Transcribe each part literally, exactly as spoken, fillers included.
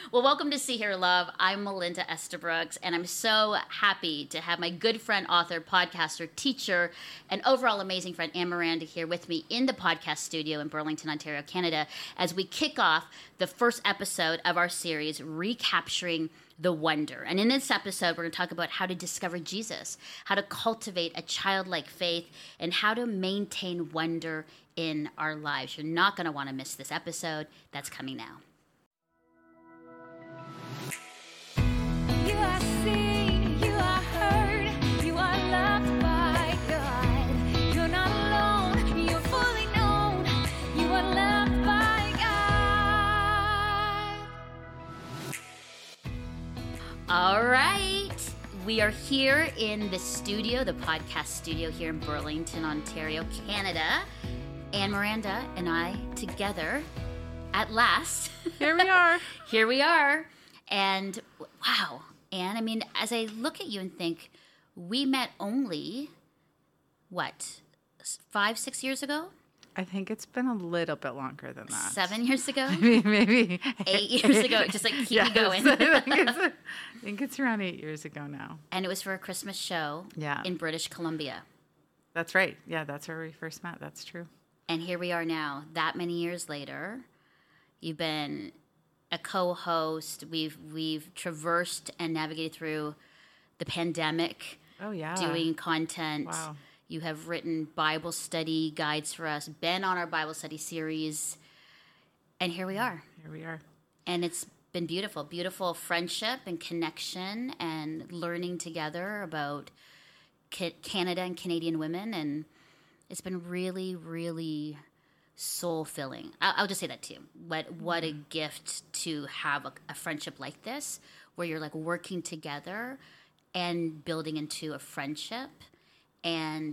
Well, welcome to See Hear Love. I'm Melinda Estabrooks, and I'm so happy to have my good friend, author, podcaster, teacher, and overall amazing friend, Anne Miranda, here with me in the podcast studio in Burlington, Ontario, Canada, as we kick off the first episode of our series, Recapturing the Wonder. And in this episode, we're going to talk about how to discover Jesus, how to cultivate a childlike faith, and how to maintain wonder in our lives. You're not going to want to miss this episode. That's coming now. You are seen, you are heard, you are loved by God. You're not alone, you're fully known, you are loved by God. All right. We are here in the studio, the podcast studio here in Burlington, Ontario, Canada. Anne Miranda and I together at last. Here we are. Here we are. And wow, Anne, I mean, as I look at you and think, we met only, what, five, six years ago? I think it's been a little bit longer than that. Seven years ago? Maybe. maybe. Eight years ago. Just like keep Yes, me going. I, think it's, I think it's around eight years ago now. And it was for a Christmas show Yeah. in British Columbia. That's right. Yeah, that's where we first met. That's true. And here we are now, that many years later. You've been a co-host. We've we've traversed and navigated through the pandemic. Oh, yeah. Doing content. Wow. You have written Bible study guides for us, been on our Bible study series, and here we are. Here we are. And it's been beautiful, beautiful friendship and connection and learning together about ca- Canada and Canadian women, and it's been really, really soul-filling. I'll, I'll just say that too. What what a gift to have a, a friendship like this, where you're like working together and building into a friendship, and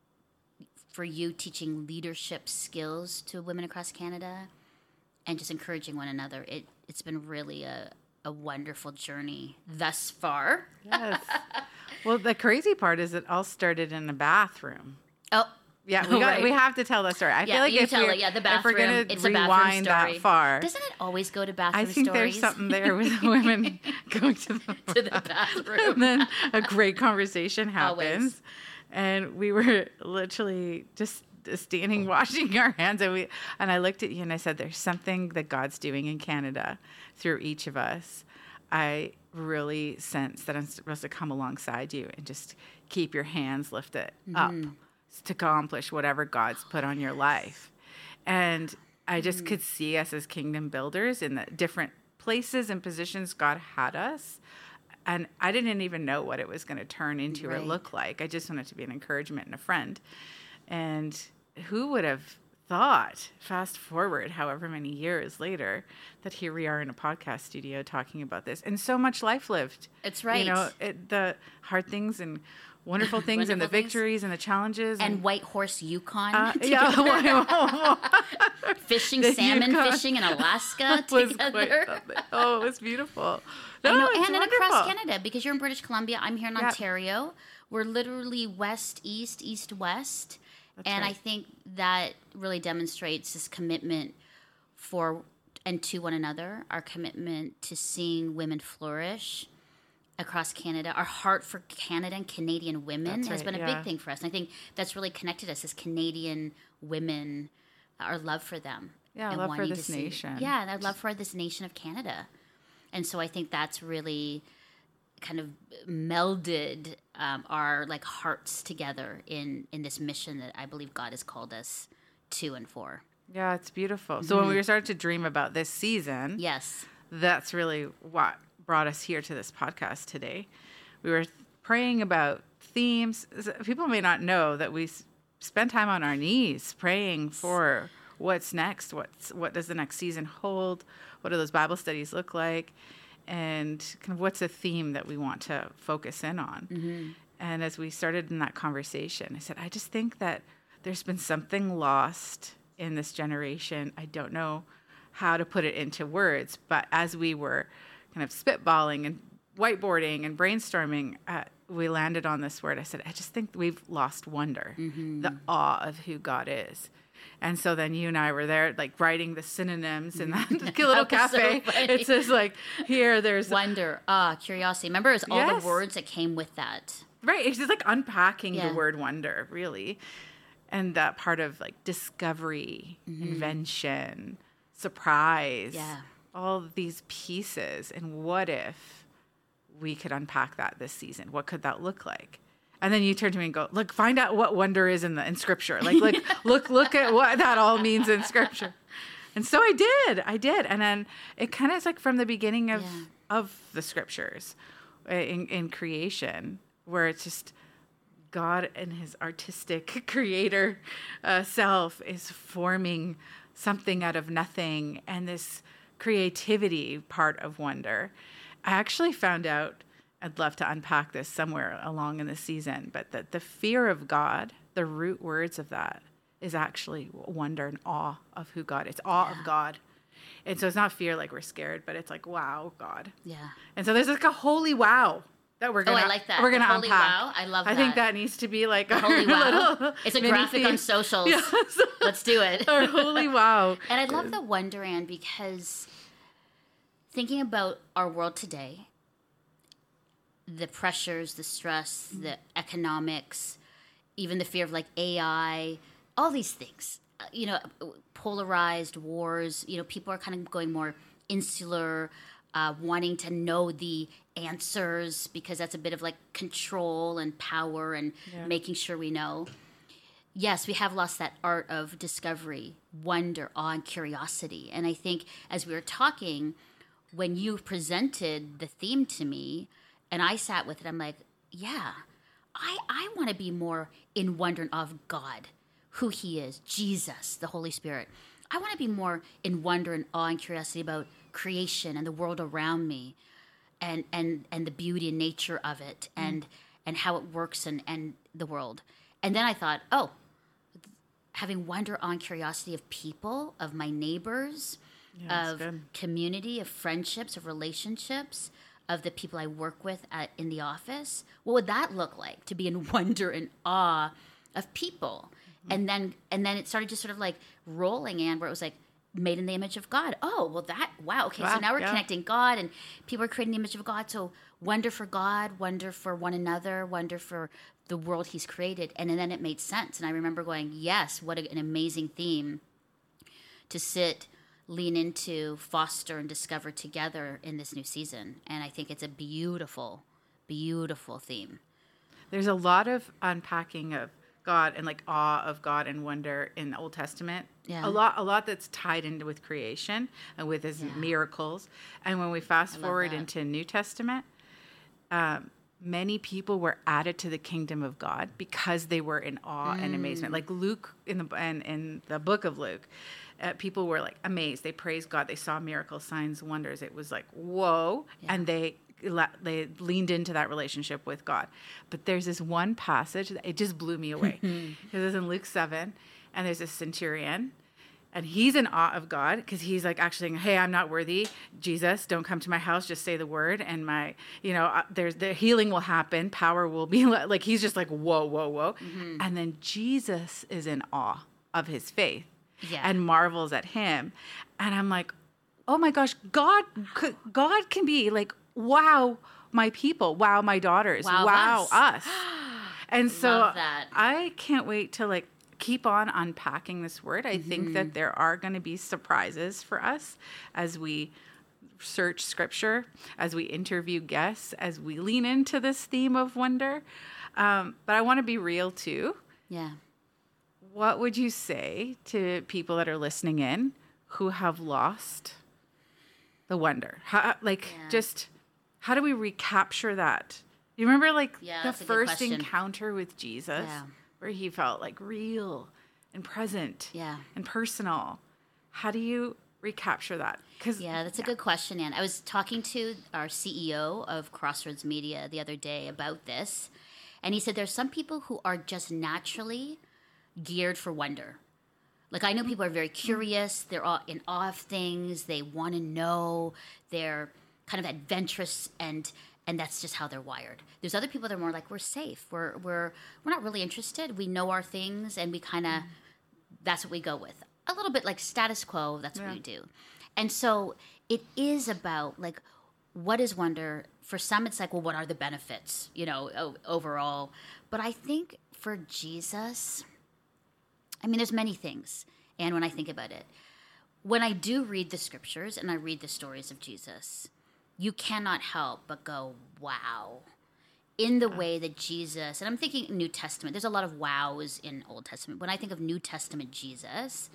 for you teaching leadership skills to women across Canada and just encouraging one another. It, it's been really a, a wonderful journey thus far. Yes. Well, the crazy part is it all started in a bathroom. Oh, Yeah, we got. Right. We have to tell that story. I yeah, feel like you if tell we're, it. Yeah, the if bathroom. we're going to It's a bathroom rewind story. that far, Doesn't it always go to bathroom I think stories? there's something there with women going to the, to the bathroom. and then a great conversation happens. Always. And we were literally just standing washing our hands, and we and I looked at you and I said, there's something that God's doing in Canada through each of us. I really sense that I'm supposed to come alongside you and just keep your hands lifted Mm-hmm. up to accomplish whatever God's put on your life. And I just mm-hmm. could see us as kingdom builders in the different places and positions God had us. And I didn't even know what it was going to turn into Right. or look like. I just wanted to be an encouragement and a friend. And who would have thought, fast forward however many years later, that here we are in a podcast studio talking about this. And so much life lived. It's right. You know, it, the hard things and wonderful things and the Wonderful victories and the challenges. And White Horse Yukon. uh, together. yeah, Fishing, The salmon Yukon fishing in Alaska was together. quite something. Oh, it was beautiful. I No, know, it's and, and across wonderful. Canada, because you're in British Columbia, I'm here in Yep. Ontario. We're literally west, east, east, west. That's and right. I think that really demonstrates this commitment for and to one another, our commitment to seeing women flourish across Canada, our heart for Canada and Canadian women That's has right, been a yeah. big thing for us. And I think that's really connected us as Canadian women, our love for them. Yeah, and love for wanting this to see- nation. Yeah, and our love for this nation of Canada. And so I think that's really kind of melded um, our like hearts together in in this mission that I believe God has called us to and for. Yeah, it's beautiful. So when we started to dream about this season, Yes. that's really what brought us here to this podcast today. We were praying about themes. People may not know that we s- spend time on our knees praying for what's next. What's what does the next season hold? What do those Bible studies look like? And kind of what's a theme that we want to focus in on? Mm-hmm. And as we started in that conversation, I said, I just think that there's been something lost in this generation. I don't know how to put it into words, but as we were kind of spitballing and whiteboarding and brainstorming, uh, we landed on this word. I said, I just think we've lost wonder, Mm-hmm. the awe of who God is. And so then you and I were there, like writing the synonyms in that little That was so cafe. funny. It says like, here, there's Wonder, awe, curiosity. Remember, it's all Yes. the words that came with that. right. It's just like unpacking Yeah. the word wonder, really, and that part of like discovery, invention, surprise. Yeah. All of these pieces. And what if we could unpack that this season? What could that look like? And then you turn to me and go, look, find out what wonder is in the in scripture. Like, look, look, look at what that all means in scripture. And so I did, I did. And then it kind of is like from the beginning of, Yeah. of the scriptures uh, in, in creation, where it's just God and his artistic creator uh, self is forming something out of nothing. And this creativity part of wonder. I actually found out, I'd love to unpack this somewhere along in the season, but that the fear of God, the root words of that, is actually wonder and awe of who God is. It's awe Yeah. of God. And so it's not fear like we're scared, but it's like, wow, God. Yeah. And so there's like a holy wow that we're Oh, gonna I like that. we're gonna The holy unpack. wow. I love I think that. that needs to be like our Holy wow. little It's a mini graphic on theme. socials. Yes. Let's do it. Our holy wow. And I love the wonder, Anne, because thinking about our world today, the pressures, the stress, the economics, even the fear of like A I, all these things, uh, you know, polarized wars, you know, people are kind of going more insular, uh, wanting to know the answers because that's a bit of like control and power and Yeah. making sure we know. Yes, we have lost that art of discovery, wonder, awe, and curiosity. And I think as we were talking, when you presented the theme to me and I sat with it, I'm like, yeah, I, I want to be more in wonder and awe of God, who he is, Jesus, the Holy Spirit. I want to be more in wonder and awe and curiosity about creation and the world around me and, and, and the beauty and nature of it and, and how it works and, and the world. And then I thought, oh, having wonder, awe, and curiosity of people, of my neighbors, Yeah, that's of good. community, of friendships, of relationships, of the people I work with at, in the office. What would that look like to be in wonder and awe of people? Mm-hmm. And then and then it started just sort of like rolling in where it was like made in the image of God. Oh, well that, wow, okay, Wow, so now we're yeah. connecting God and people are creating the image of God. So wonder for God, wonder for one another, wonder for the world he's created. And then it made sense. And I remember going, yes, what a, an amazing theme to sit, lean into, foster, and discover together in this new season. And I think it's a beautiful, beautiful theme. There's a lot of unpacking of God and like awe of God and wonder in the Old Testament. Yeah. A lot, a lot that's tied into with creation and with his Yeah. miracles. And when we fast love forward that. into New Testament, um, many people were added to the kingdom of God because they were in awe and Mm. amazement. Like Luke in the in, in the book of Luke, uh, people were like amazed. They praised God. They saw miracles, signs, wonders. It was like whoa, Yeah. and they le- they leaned into that relationship with God. But there's this one passage that it just blew me away because it's in Luke seven, and there's a centurion. And he's in awe of God because he's like actually saying, hey, I'm not worthy. Jesus, don't come to my house. Just say the word. And my, you know, uh, there's the healing will happen. Power will be le-. like, he's just like, whoa, whoa, whoa. Mm-hmm. And then Jesus is in awe of his faith Yeah. and marvels at him. And I'm like, oh my gosh, God, could, God can be like, wow, my people. Wow, my daughters. Wow, Wow, us. us. And so Love that. I can't wait to like keep on unpacking this word. I think Mm-hmm. that there are going to be surprises for us as we search scripture, as we interview guests, as we lean into this theme of wonder. Um, but I want to be real too. Yeah. What would you say to people that are listening in who have lost the wonder? How, like, Yeah. just how do we recapture that? You remember, like, Yeah, the that's a good first question. encounter with Jesus Yeah. where he felt like real and present Yeah. and personal? How do you recapture that? Because Yeah, that's a good question, Ann. I was talking to our C E O of Crossroads Media the other day about this, and he said there's some people who are just naturally geared for wonder. Like, I know people are very curious, they're all in awe of things, they want to know, they're kind of adventurous, and and that's just how they're wired. There's other people that are more like, we're safe, we're we're we're not really interested, we know our things, and we kind of that's what we go with. A little bit like status quo, that's Yeah. what we do. And so it is about like, what is wonder? For some, it's like, well, what are the benefits, you know, o- overall? But I think for Jesus, I mean, there's many things. And when I think about it, when I do read the scriptures and I read the stories of Jesus, you cannot help but go, wow. In the way that Jesus, and I'm thinking New Testament, there's a lot of wows in Old Testament. When I think of New Testament Jesus,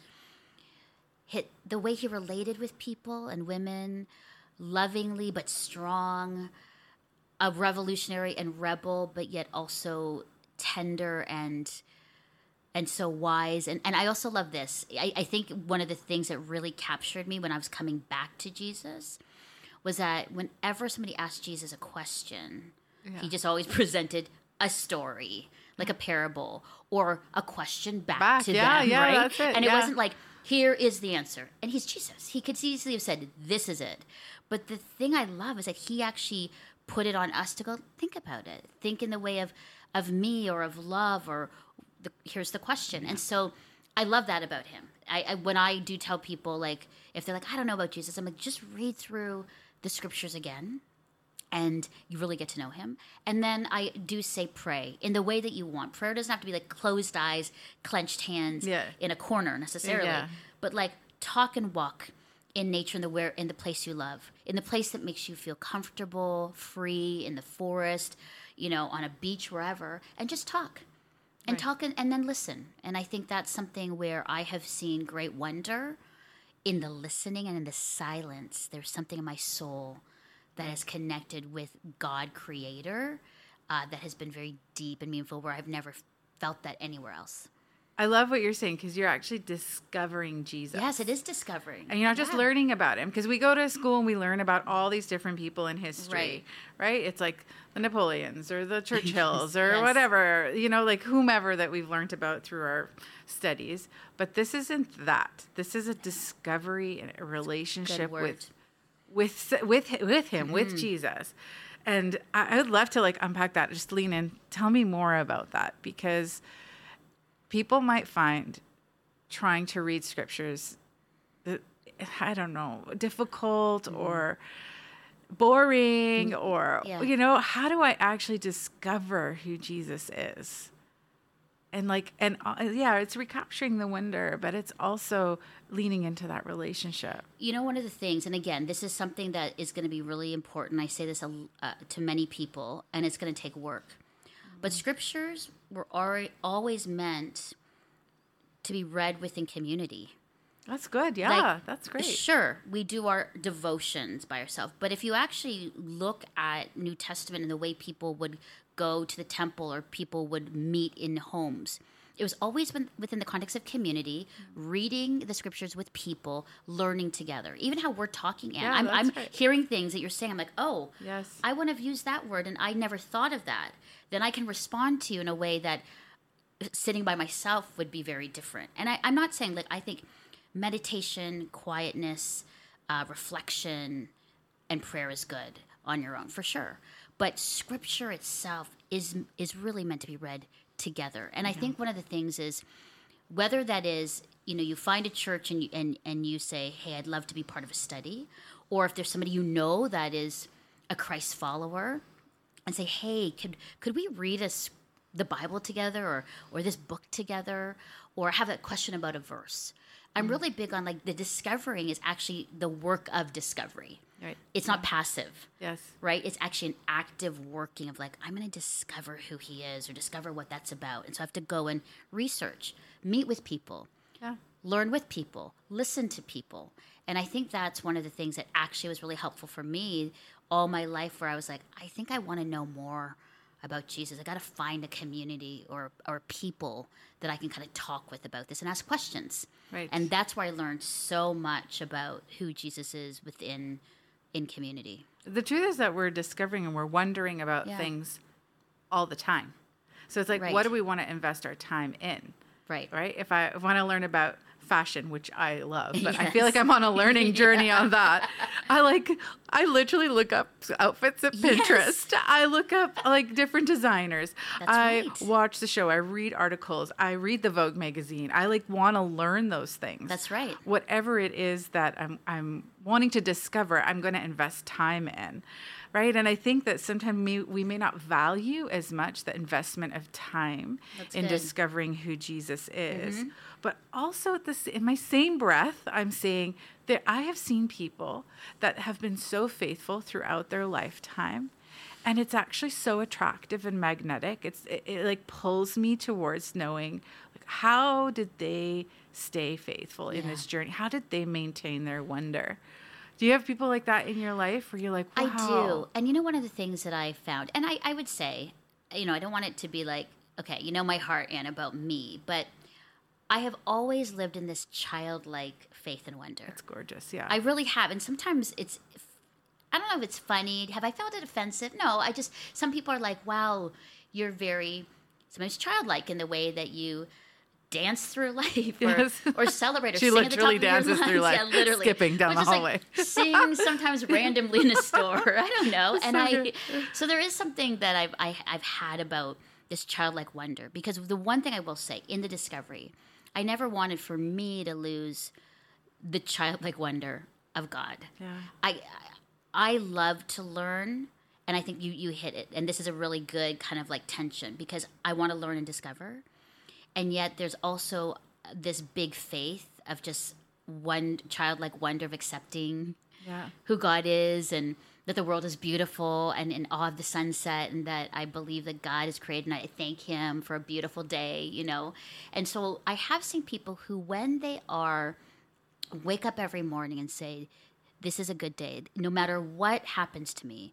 hit the way he related with people and women, lovingly but strong, a revolutionary and rebel, but yet also tender and and so wise. And, and I also love this. I, I think one of the things that really captured me when I was coming back to Jesus was that whenever somebody asked Jesus a question, Yeah. he just always presented a story, like a parable, or a question back, Back, to yeah, them, yeah, right? that's it, And it yeah. wasn't like, here is the answer. And he's Jesus. He could easily have said, this is it. But the thing I love is that he actually put it on us to go, think about it. Think in the way of, of me or of love or the, here's the question. And so I love that about him. I, I when I do tell people, like, if they're like, I don't know about Jesus, I'm like, just read through the scriptures again. And you really get to know him. And then I do say pray in the way that you want. Prayer doesn't have to be like closed eyes, clenched hands Yeah. in a corner necessarily. Yeah. But like talk and walk in nature in the where in the place you love, in the place that makes you feel comfortable, free, in the forest, you know, on a beach, wherever, and just talk. And Right. talk and, and then listen. And I think that's something where I have seen great wonder in the listening and in the silence. There's something in my soul that is connected with God Creator uh, that has been very deep and meaningful, where I've never felt that anywhere else. I love what you're saying, because you're actually discovering Jesus. Yes, it is discovering. And you're not just Yeah. learning about him, because we go to school and we learn about all these different people in history, Right. right? It's like the Napoleons or the Churchills or Yes. whatever, you know, like whomever that we've learned about through our studies. But this isn't that. This is a discovery and a relationship word. with with with with him, Mm-hmm. with Jesus. And I, I would love to like unpack that. Just lean in. Tell me more about that, because people might find trying to read scriptures, uh, I don't know, difficult or boring, or, Yeah. you know, how do I actually discover who Jesus is? And like, and uh, yeah, it's recapturing the wonder, but it's also leaning into that relationship. You know, one of the things, and again, this is something that is going to be really important. I say this a, uh, to many people, and it's going to take work. But scriptures were already, always meant to be read within community. That's good. Yeah, Like, that's great. Sure, we do our devotions by ourselves, but if you actually look at New Testament and the way people would go to the temple or people would meet in homes, it was always been within the context of community, reading the scriptures with people, learning together. Even how we're talking, Anne. Yeah, I'm, that's I'm right. hearing things that you're saying. I'm like, oh, Yes. I wouldn't have used that word, and I never thought of that. Then I can respond to you in a way that sitting by myself would be very different. And I, I'm not saying, like, I think meditation, quietness, uh, reflection, and prayer is good on your own, for sure. But scripture itself is is really meant to be read together. And I think one of the things is, whether that is, you know, you find a church and you, and, and you say, hey, I'd love to be part of a study, or if there's somebody you know that is a Christ follower, and say, hey, could could we read us the Bible together, or or this book together, or have a question about a verse. I'm really big on, like, the discovering is actually the work of discovery. Right. It's not passive, Yes. right? It's actually an active working of, like, I'm going to discover who he is or discover what that's about. And so I have to go and research, meet with people, Yeah. learn with people, listen to people. And I think that's one of the things that actually was really helpful for me all my life, where I was like, I think I want to know more about Jesus. I got to find a community or or people that I can kind of talk with about this and ask questions. Right. And that's where I learned so much about who Jesus is within in community. The truth is that we're discovering and we're wondering about Yeah. things all the time. So it's like, Right. what do we want to invest our time in? Right. Right? If I want to learn about fashion, which I love, but I feel Yes. like I'm on a learning journey Yeah. on that. I like, I literally look up outfits at Yes. Pinterest. I look up like different designers. That's I right. watch the show. I read articles. I read the Vogue magazine. I like want to learn those things. That's right. Whatever it is that I'm, I'm wanting to discover, I'm going to invest time in. Right. And I think that sometimes we, we may not value as much the investment of time That's in good. discovering who Jesus is. Mm-hmm. But also at this, in my same breath, I'm saying that I have seen people that have been so faithful throughout their lifetime. And it's actually so attractive and magnetic. It's it, it like pulls me towards knowing like how did they stay faithful in Yeah. this journey? How did they maintain their wonder? Do you have people like that in your life where you're like, wow? I do. And you know, one of the things that I found, and I, I would say, you know, I don't want it to be like, okay, you know my heart, Anne, about me, but I have always lived in this childlike faith and wonder. It's gorgeous. Yeah. I really have. And sometimes it's, I don't know if it's funny. Have I found it offensive? No, I just, some people are like, wow, you're very, sometimes childlike in the way that you dance through life or, Yes. or celebrate or She sing at the top literally of your dances through lungs. life, Yeah, literally. skipping down Or the just, like, hallway. sing sometimes randomly in a store. I don't know. And so I, good. so there is something that I've, I, I've had about this childlike wonder, because the one thing I will say in the discovery, I never wanted for me to lose the childlike wonder of God. Yeah. I I love to learn, and I think you you hit it. And this is a really good kind of like tension, because I want to learn and discover, and yet there's also this big faith of just one childlike wonder of accepting Yeah. who God is, and that the world is beautiful, and in awe of the sunset, and that I believe that God is created, and I thank Him for a beautiful day, you know. And so I have seen people who, when they are wake up every morning and say, this is a good day, no matter what happens to me,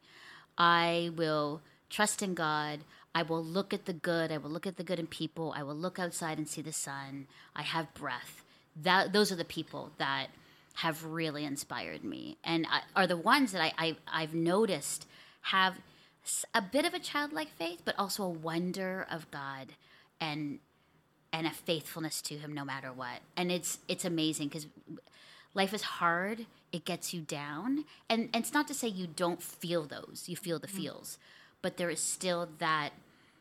I will trust in God. I will look at the good. I will look at the good in people. I will look outside and see the sun. I have breath. That those are the people that have really inspired me, and I, are the ones that I, I I've noticed have s- a bit of a childlike faith, but also a wonder of God, and and a faithfulness to Him no matter what. And it's it's amazing, because life is hard. It gets you down, and, and it's not to say you don't feel those. You feel the feels, but there is still that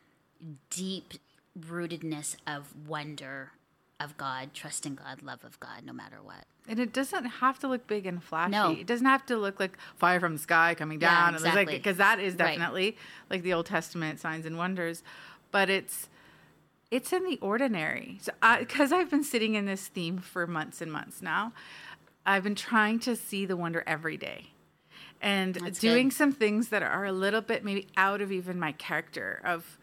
deep rootedness of wonder of God, trust in God, love of God, no matter what. And it doesn't have to look big and flashy. No. It doesn't have to look like fire from the sky coming Yeah, down. It's like, exactly. because that is Right. definitely like the Old Testament signs and wonders. But it's it's in the ordinary. So because I've been sitting in this theme for months and months now, I've been trying to see the wonder every day. And That's doing good. some things that are a little bit maybe out of even my character of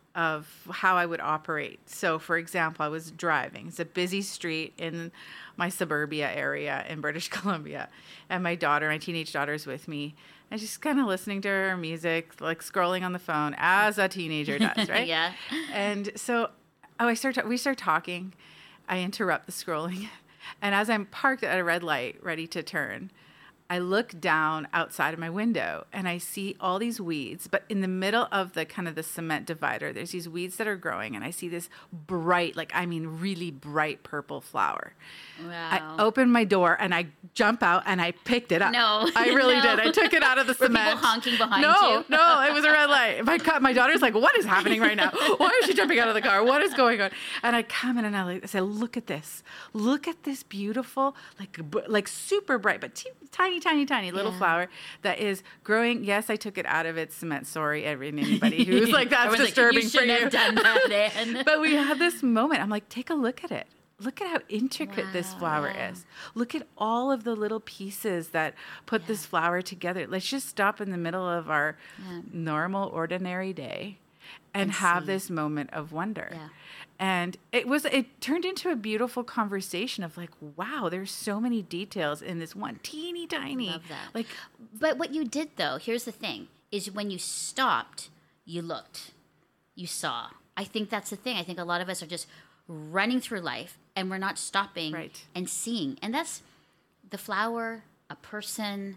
of how I would operate. So, for example, I was driving. It's a busy street in my suburbia area in British Columbia, and my daughter, my teenage daughter, is with me, and she's kind of listening to her music, like scrolling on the phone, as a teenager does, right? Yeah. And so, oh, I start. We start talking. I interrupt the scrolling, and as I'm parked at a red light, ready to turn, I look down outside of my window and I see all these weeds, but in the middle of the kind of the cement divider, there's these weeds that are growing, and I see this bright, like, I mean, really bright purple flower. Wow. I open my door and I jump out and I picked it up. No. I really No. did. I took it out of the Were cement. people honking behind no, you? No, it was a red light. My, co- my daughter's like, what is happening right now? Why is she jumping out of the car? What is going on? And I come in and I like, I say, look at this. Look at this beautiful, like, b- like super bright, but t- tiny, tiny, tiny little Yeah. flower that is growing. Yes, I took it out of its cement. Sorry, every anybody who's like, that's Everyone's like, disturbing you for shouldn't you. have done that, Anne. But we had this moment. I'm like, take a look at it. Look at how intricate this Wow, flower yeah. is. Look at all of the little pieces that put this flower together. Let's just stop in the middle of our Yeah. normal, ordinary day and, And have see. this moment of wonder. Yeah. And it was it turned into a beautiful conversation of like, wow, there's so many details in this one teeny tiny. Love that. Like, But what you did, though, here's the thing, is when you stopped, you looked, you saw. I think that's the thing. I think a lot of us are just running through life, and we're not stopping Right. and seeing. And that's the flower, a person,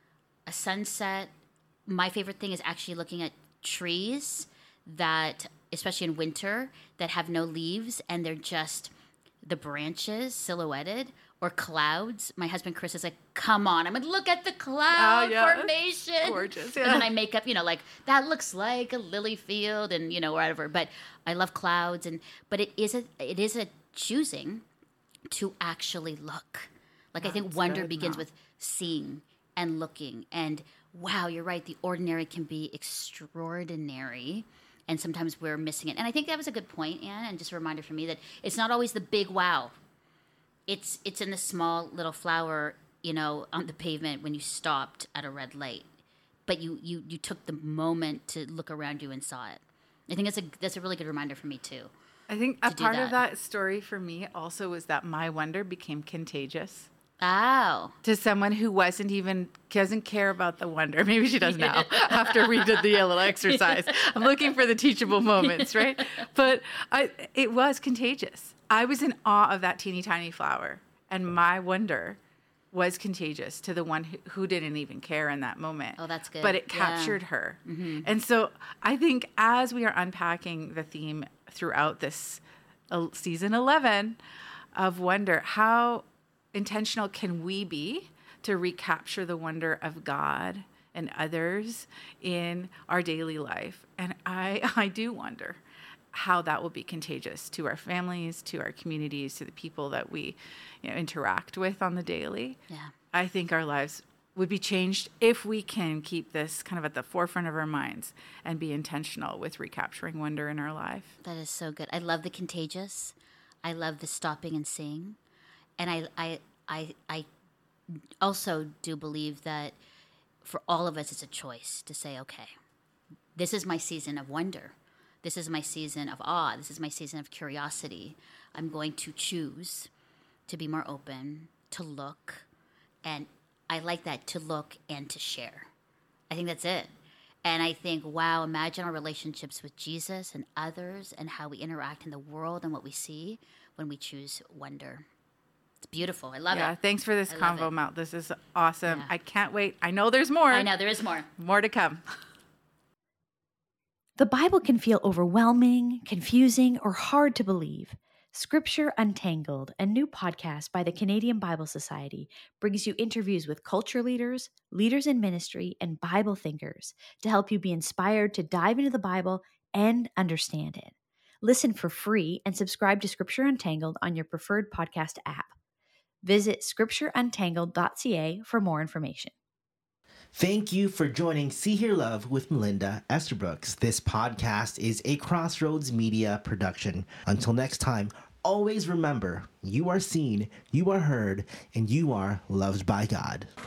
a sunset. My favorite thing is actually looking at trees that, especially in winter, that have no leaves, and they're just the branches silhouetted or clouds. My husband Chris is like, come on. I'm like, look at the cloud Oh, yeah. formation. Gorgeous, And yeah. then I make up, you know, like that looks like a lily field and, you know, whatever. But I love clouds. And but it is a it is a choosing to actually look. Like I think That's wonder good, begins Mel. with seeing and looking. And wow, you're right. The ordinary can be extraordinary. And sometimes we're missing it. And I think that was a good point, Anne, and just a reminder for me that it's not always the big wow. It's it's in the small little flower, you know, on the pavement when you stopped at a red light. But you, you, you took the moment to look around you and saw it. I think that's a that's a really good reminder for me too. I think a do part of that. that story for me also was that my wonder became contagious Oh. to someone who wasn't even, doesn't care about the wonder. Maybe she does now after we did the little exercise. I'm looking for the teachable moments, right? But I, it was contagious. I was in awe of that teeny tiny flower, and my wonder was contagious to the one who, who didn't even care in that moment. Oh, that's good. But it Yeah. captured her. And so I think as we are unpacking the theme throughout this uh, season eleven of wonder, how intentional can we be to recapture the wonder of God and others in our daily life? And I, I do wonder how that will be contagious to our families, to our communities, to the people that we, you know, interact with on the daily. Yeah. I think our lives would be changed if we can keep this kind of at the forefront of our minds and be intentional with recapturing wonder in our life. That is so good. I love the contagious. I love the stopping and seeing. And I I I I also do believe that for all of us it's a choice to say, okay, this is my season of wonder. This is my season of awe. This is my season of curiosity. I'm going to choose to be more open, to look, and I like that, to look and to share. I think that's it. And I think, wow, imagine our relationships with Jesus and others and how we interact in the world and what we see when we choose wonder. It's beautiful. I love Yeah, it. thanks for this I love convo, it. Mel. This is awesome. Yeah. I can't wait. I know there's more. I know, there is more. More to come. The Bible can feel overwhelming, confusing, or hard to believe. Scripture Untangled, a new podcast by the Canadian Bible Society, brings you interviews with culture leaders, leaders in ministry, and Bible thinkers to help you be inspired to dive into the Bible and understand it. Listen for free and subscribe to Scripture Untangled on your preferred podcast app. Visit scripture untangled dot c a for more information. Thank you for joining See Hear Love with Melinda Esterbrooks. This podcast is a Crossroads Media production. Until next time, always remember, you are seen, you are heard, and you are loved by God.